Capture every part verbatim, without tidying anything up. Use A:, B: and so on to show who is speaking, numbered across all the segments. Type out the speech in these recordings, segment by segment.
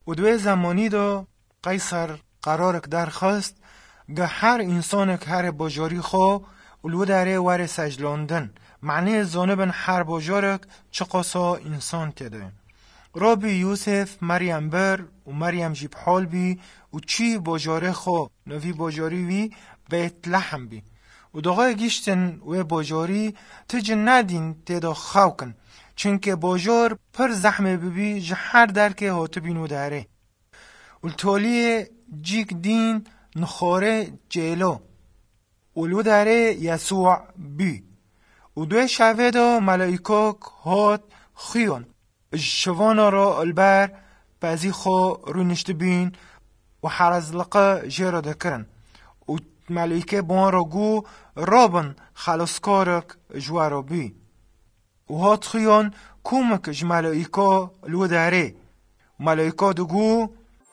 A: و دوی زمانی دا قیصر قرارک درخواست گه هر انسانک هر باجاری خو ولو داره وار سجلاندن معنی زانبن هر باجارک چه قصا انسان تده. رابی یوسف مریم بر و مریم جیب حال بی و چی باجاره خو نوی باجاری وی بیت لحم بی و داغای گیشتن و باجاری تج ندین تیدا خاوکن چونکه باجار پر زحمه ببی جهر در که هاتو بینو داره و تولی جیک دین نخاره جیلو ولو داره یسوع بی و دوی شوه دا ملائکاک هات خیون شوانا را البر بازی خو رو نشت بین و حرزلقه جیرا دکرن و ملائکه بان را گو رابن خلاصکارک جوارا بی و هات خیون کومک ج ملائکه لو داره ملائکه دو گو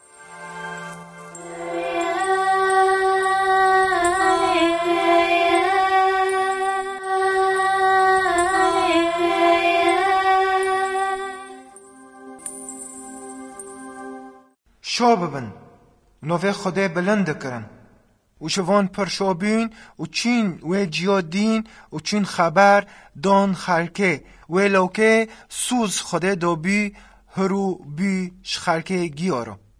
A: شاببن نوه خدا بلند کرن و شوان پر شابین و چین و جیادین و چین خبر دان خلکه و لوکه سوز خدا دو بی هرو بی شخلکه گیارو